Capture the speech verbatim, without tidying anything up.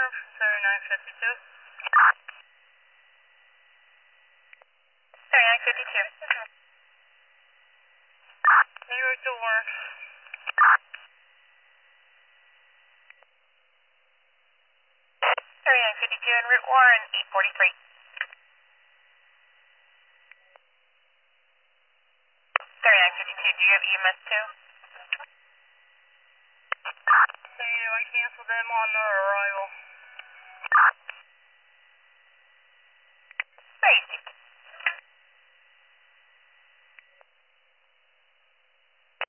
Confirm from seventy-nine fifty-two. seventy-nine fifty-two. New York to Warren. seventy-nine fifty-two en route Warren, eight forty-three. seventy-nine fifty-two, do you have E M S two? Negative, I canceled them on their arrival.